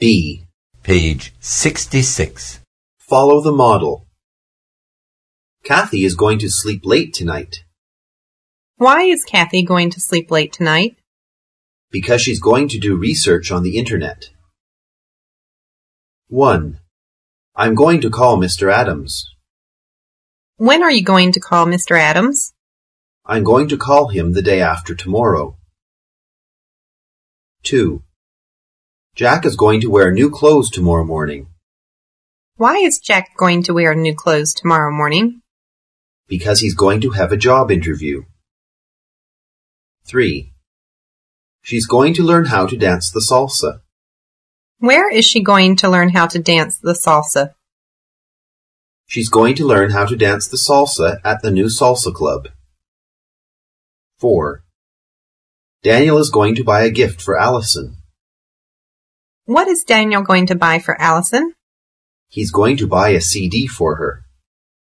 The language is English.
B. Page 66. Follow the model. Kathy is going to sleep late tonight. Why is Kathy going to sleep late tonight? Because she's going to do research on the internet. 1. I'm going to call Mr. Adams. When are you going to call Mr. Adams? I'm going to call him the day after tomorrow. 2. Jack is going to wear new clothes tomorrow morning. Why is Jack going to wear new clothes tomorrow morning? Because he's going to have a job interview. 3. She's going to learn how to dance the salsa. Where is she going to learn how to dance the salsa? She's going to learn how to dance the salsa at the new salsa club. 4. Daniel is going to buy a gift for Allison. What is Daniel going to buy for Allison? He's going to buy a CD for her.